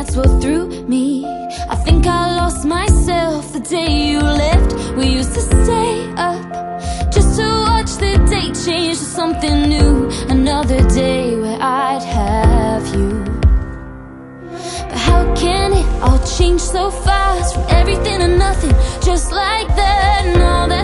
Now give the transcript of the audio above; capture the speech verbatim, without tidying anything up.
that's what threw me. I think I lost myself the day you left. We used to stay up just to watch the day change to something new. Another day where I'd have you. But how can it all change so fast, from everything to nothing, just like that? And all that